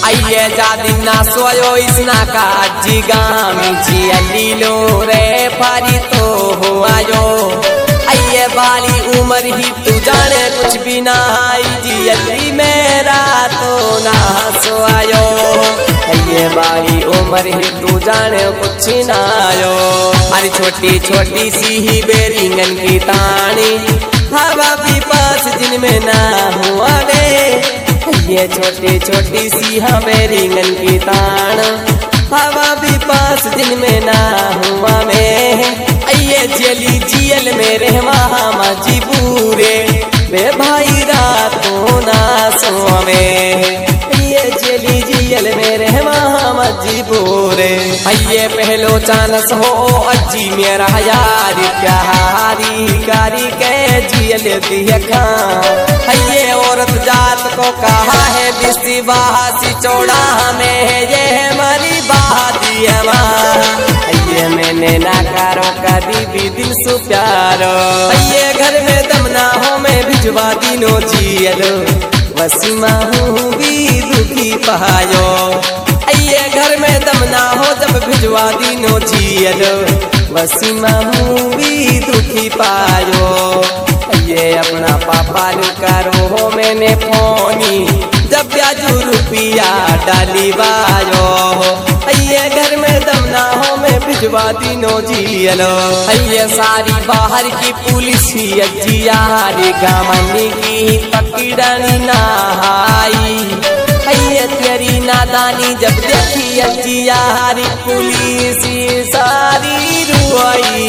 अये जादिना सोयो इसना का जिगामी जी अलीलो रे फारी तो हुआयो अये बाली उम्र ही तू जाने कुछ भी ना आई जी अली मेरा तो ना सोयो अये बाली उम्र ही तू जाने कुछ ना आयो। अरे छोटी छोटी सी ही बेरिंगन की तानी हवा भी पास जिनमें ना हुआ वे ये छोटी छोटी सी हमें रिंगन की तान हवा भी पास दिन में ना हुआ में ये जली जियल मेरे मामा जी बूरे वे भाई रातों ना सोवे ये जली जियल मेरे मामा जी बूरे ये पहलो चानस हो अजी मेरा यारी प्यारी कारी के जियल दिया खां ये औरत जात को कहा है बिस्ती बासी चौड़ा हमें ये हमारी बादी ये मैंने ना करो कभी भी दिल सु प्यारो ये घर में दम ना हो मैं भिजवा दिनो जियलो वसीमा हूँ भी दुखी पायो ये घर में दम ना हो जब भिजवा दिनो जियलो वसीमा हूँ भी दुखी पायो ये अपना पापा लू करो हो मैंने फोनी जब ब्याजू रुपया डाली बायो ये घर में दम ना हो मैं भिजवा दिनो जियलो ये सारी बाहर की पुलिस ही अजियारी गामनी की पकड़नी नहाई ये तेरी नादानी जब देखी अजियारी पुलिस सारी रुआई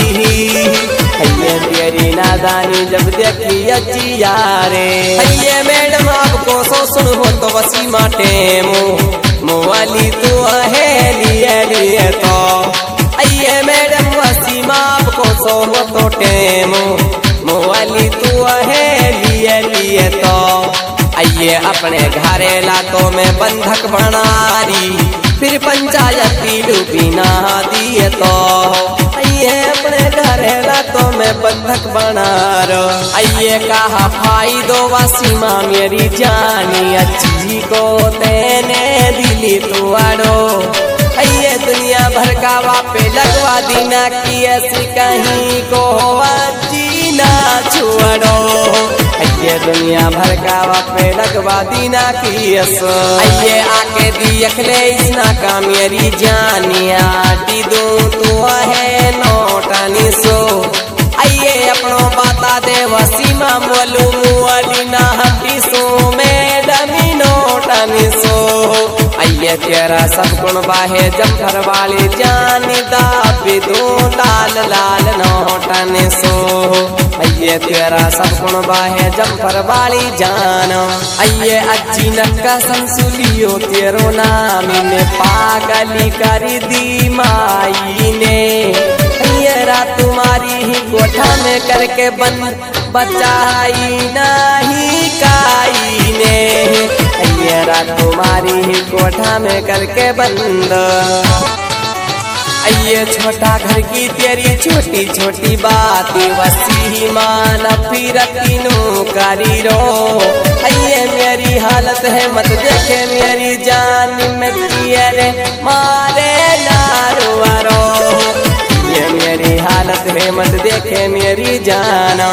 ये तेरी नादानी जब देखी अजिया रे ये मैडम आपको सो सुन हो तो वसीमा टेमो मोवाली तो है लिए तो ये मैडम वसीमा आपको सो हो तो टेमो मोवाली तो है लिए तो ये अपने घरे लातों में बंधक बनारी फिर पंचायती डूबी ना दिए तो ये अपने घरे लातों में बंधक बना रो ये कहा फायदो वसीमा मेरी जानी अच्छी को तेने दिली तुआरो ये दुनिया भर का वापे लगवा दीना की ऐसी कहीं को जीना छुड़ो ये दुनिया भर का वापे लगवा दीना की ये आके दिख ले इसना का मेरी जानिया टी दूं तू है नोटानी सो ये अपनो बाता दे वसीमा बोलू मुअली ना हटी सो मैडम नोटानी सो ये तेरा सब गुण बाहे जफर वाली जानी दाबी दो लाल लाल नोटानी सो ये तेरा सब गुण बाहे जफर वाली जान ये अज्जी नक्का संसुलियो तेरो नामी ने पागली कर दी माई ने ये रात तुम्हारी ही कोठा में करके बंद बचाई नहीं काई ने ये रात तुम्हारी ही कोठा में करके बंद ये छोटा घर की तेरी छोटी छोटी बातें वसी मान फिर तीनों करी रो ये मेरी हालत है मत देखे मेरी जान में रे मारे नारो ये मेरी हालत है मत देखे मेरी जाना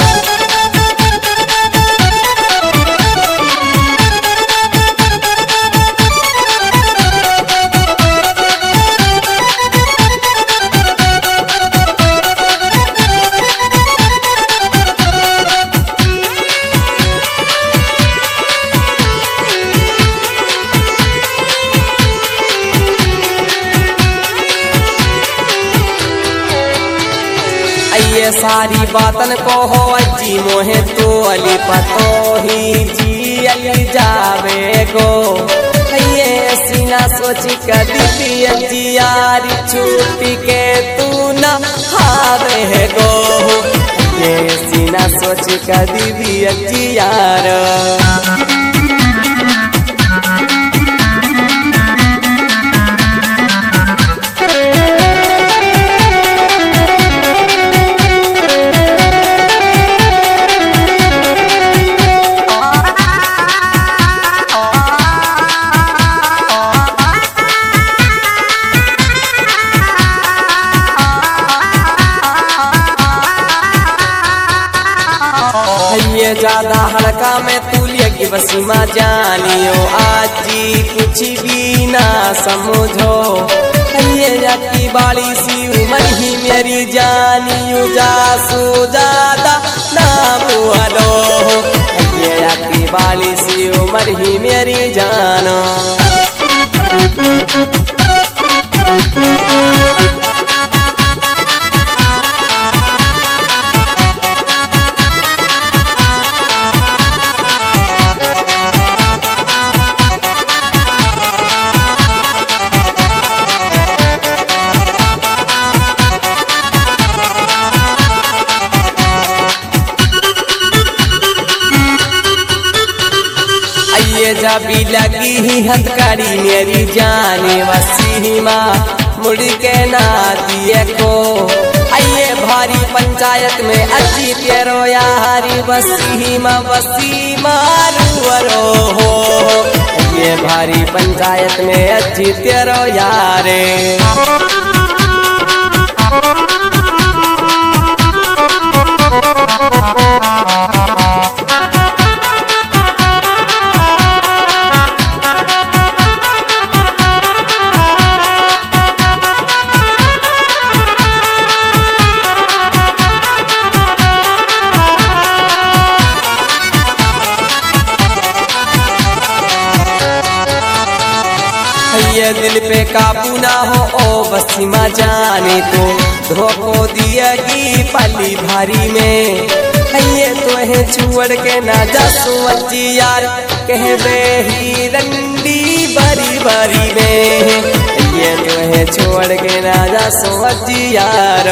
ये सारी बातन को हो अजी मोहे तो अली पतो ही जी अली जावे गो ये सीना सोची कदी अजी यारी छूटी के तू न हावे गो ये सीना सोची कदी भी अजी यार का में तू लेगी बसीमा जानियो आज जी कुछ भी ना समझो ये जाकी बाली सी उम्र ही मेरी जानियो जा सो ज्यादा ना बोलो ये जाकी बाली सी उम्र ही मेरी जानो जबी लगी ही हथकड़ी मेरी जाने वसीमा मुड़ के ना दिए को आइए भारी पंचायत में अच्छी तेरो यारी वसीमा वसीमा रुवरो हो ये भारी पंचायत में अच्छी तेरो यारे ये दिल पे काबू ना हो ओ वसीमा जाने तो धोखो दिएगी पली भारी में ये तो है छोड़ के ना जा सोची यार कहवे ही रंडी बरी बरी में ये तो है छोड़ के ना जा सोची यार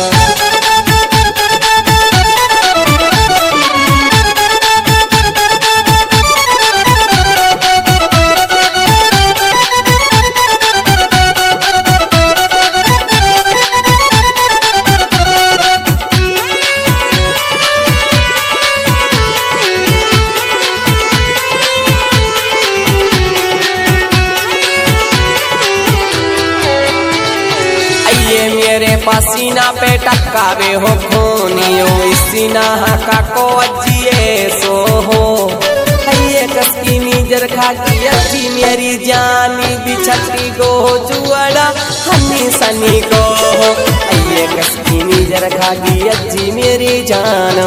मेरे पसीना पे टकावे हो खूनियो सीना का को अजिए सो हो ये कसकी नीजर खा की अच्छी मेरी जानी बिछटी गो जुआड़ा हनी सनी को ये कसकी नीजर खा की अच्छी मेरी जानो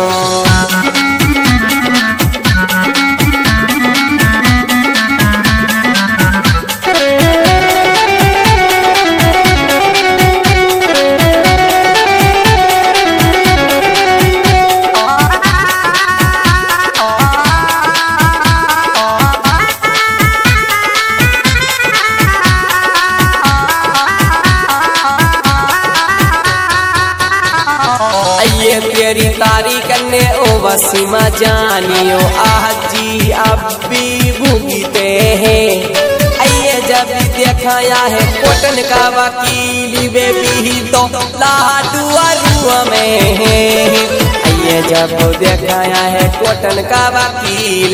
तेरी तारी करने ओ वसीमा जानियो आजी अब भी भूगीते हैं आइए जब दिखाया है कोटन का वकील बेबी तो लाडुआ में है आइए जब दिखाया है कोटन का वकील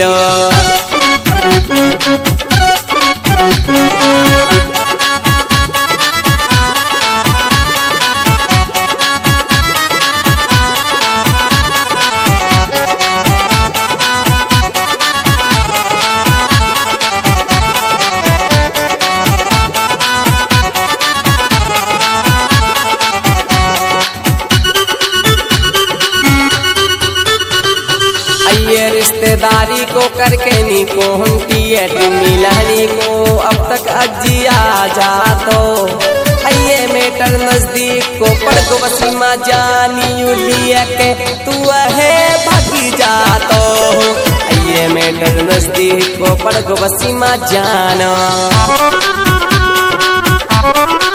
रिश्तेदारी को करके नी को टियट मिलानी को अब तक अजिया जा तो ये मेटर नजदीक को पड़ को वसीमा जानी लिया के तू है भागी जा तो ये मेटर नजदीक को पड़ को वसीमा जाना